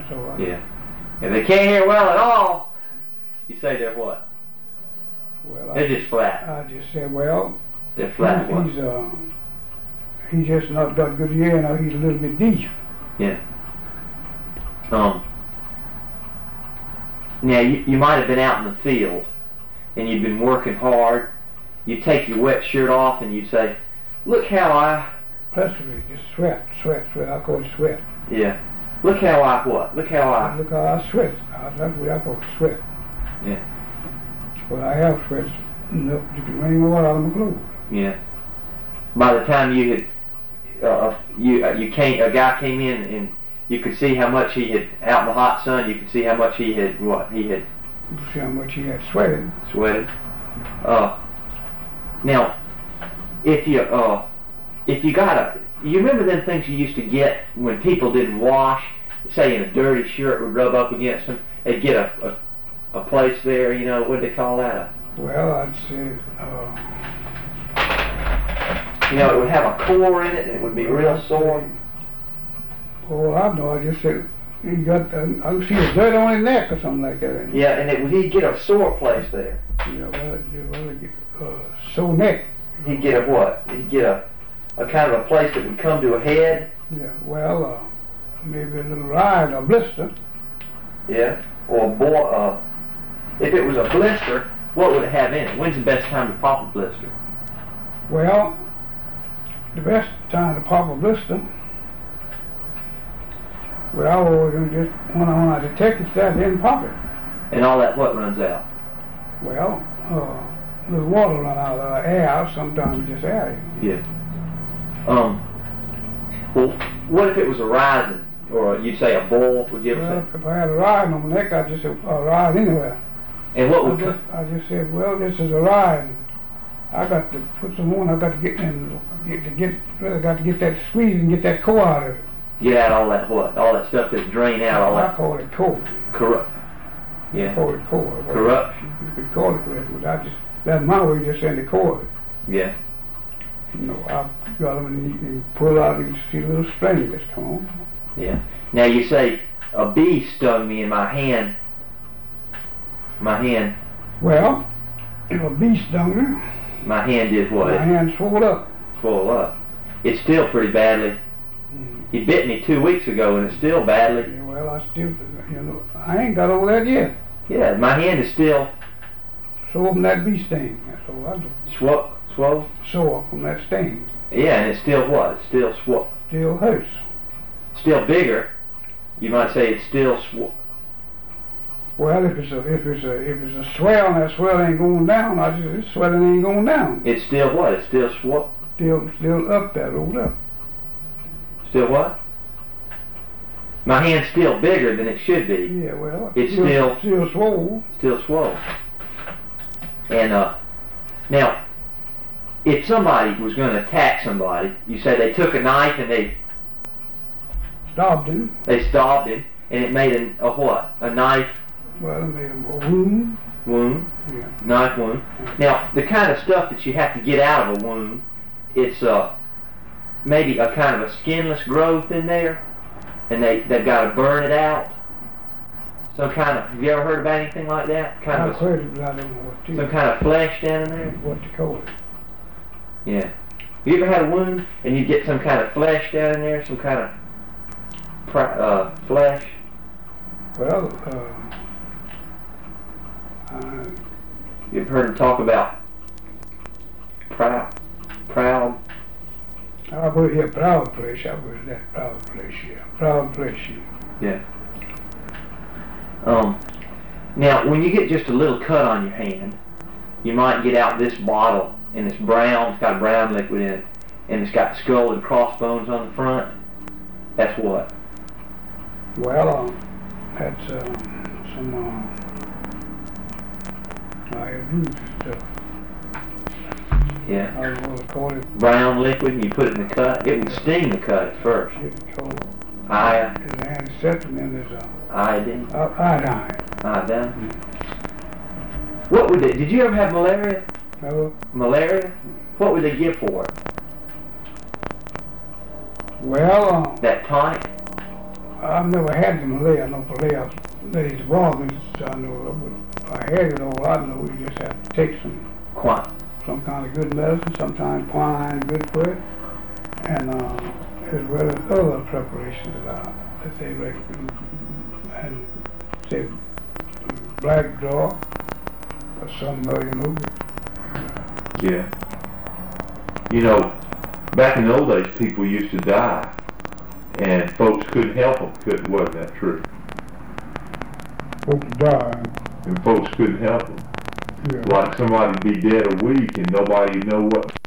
So Yeah. If they can't hear well at all, you say they're what? Well, They're just flat. I just said, well, They're flat. he's just not got good ear now. He's a little bit deaf. Yeah. Now you might have been out in the field and you've been working hard. You take your wet shirt off and you say, "Look how I." Presently, just sweat. I call it sweat. Yeah. Look how I what? Look how I. Look how I sweat. That's what I call sweat. Yeah. But I have sweats enough to rain my water out of my clothes. Yeah. By the time you had, a guy came in and you could see how much he had out in the hot sun. You could see how much he had You see how much he had sweated. Sweated. Now, if you got you remember them things you used to get when people didn't wash, say in a dirty shirt would rub up against them, they'd get a place there, you know, what do they call that? Well, I'd say, you know, it would have a core in it and it would be real sore. Oh, I know, I just said, he got, I can see a dirt on his neck or something like that. Yeah, and he'd get a sore place there. Yeah, well, he'd get a sore neck. He'd get a what? He'd get a kind of a place that would come to a head. Yeah, well, maybe a little ride or blister. Yeah, or if it was a blister, what would it have in it? When's the best time to pop a blister? Well, the best time to pop a blister, well, I always just, when I detect it, that then pop it. And all that what runs out? Well, the water run out of air, sometimes just air. Yeah. Well, what if it was a rising, or you'd say a bull? Would you ever say? If I had a ride on my neck, I'd just say a ride anywhere. And what would? I just said, well, this is a ride. I got to put some on. I got to get that squeeze and get that core out of it. Get out all that what? All that stuff that's drained out. All that. I call it core. Corrupt. Yeah. I call it core. Corruption. You could call it correct, but that's my way of just saying the core. Yeah. You know, I got them and you can pull out and you see a little string that's come on. Yeah. Now you say a bee stung me in my hand. Well, if a bee stung you, my hand did what? My hand swelled up. Swelled up. It's still pretty badly. He bit me 2 weeks ago and it's still badly. Yeah, well, I ain't got over that yet. Yeah, my hand is still sore from that bee sting. That's all I do. Swole? Sore from that sting. Yeah, and it's still what? It's still swole. Still hurts. Still bigger. You might say it's still swole. Well, if it's a swell and that swell ain't going down, this swelling ain't going down. It's still what? It's still swole. Still up there, rolled up. Still what? My hand's still bigger than it should be. Yeah, well, it's still swole. Still swole. And now, if somebody was going to attack somebody, you say they took a knife and they stabbed him. They stabbed him, and it made a what? A knife. Well, it made a wound. Wound. Yeah. Knife wound. Yeah. Now, the kind of stuff that you have to get out of a wound, it's maybe a kind of a skinless growth in there, and they've got to burn it out. Some kind of, have you ever heard about anything like that? I've heard it, but I don't know what to. Some kind of flesh down in there? What to call it. Yeah. Have you ever had a wound and you get some kind of flesh down in there? Some kind of flesh? Well, you've heard them talk about proud? I've heard, yeah, proud flesh. I've heard that, proud flesh, yeah. Proud flesh, yeah. Now, when you get just a little cut on your hand, you might get out this bottle, and it's brown, it's got brown liquid in it, and it's got skull and crossbones on the front. That's what? Well, that's some stuff. Yeah. I don't know what to call it. Brown liquid, and you put it in the cut. It would sting the cut at first. It's called There's an anesthetic, and then there's iodine. Iodine. Iodine. What would did you ever have malaria? No. Malaria? What would they give for it? Well, that tonic? I've never had the Malay. I know Malay, these walnuts, I know, but if I had it all, I know you just have to take some kind of good medicine, sometimes quine good for it, and as well as other preparations that they recommend, and say black draw, or some, Yeah. You know, back in the old days, people used to die, and folks couldn't help them. Wasn't that true? folks die. And folks couldn't help them. Yeah. Like somebody'd be dead a week, and nobody know what